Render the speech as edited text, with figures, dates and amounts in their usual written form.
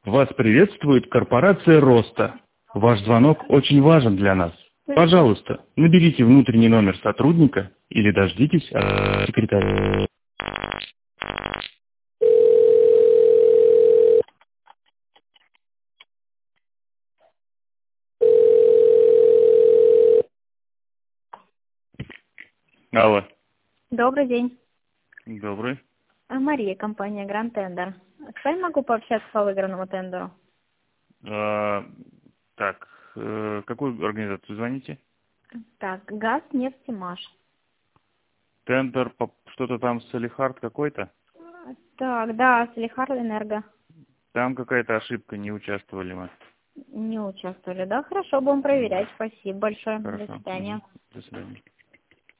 Вас приветствует корпорация Роста. Ваш звонок очень важен для нас. Пожалуйста, наберите внутренний номер сотрудника или дождитесь от секретаря. Алло. Добрый день. Добрый. Мария, компания Grand Tender. С вами могу пообщаться по выигранному тендеру? Так, какую организацию звоните? Так, газ, нефть и Маш. Тендер, что-то там с Салихард какой-то? Так, да, Салихард Энерго. Там какая-то ошибка, не участвовали мы. Не участвовали, да? Хорошо, будем проверять. Спасибо большое. До Хорошо. свидания. До свидания.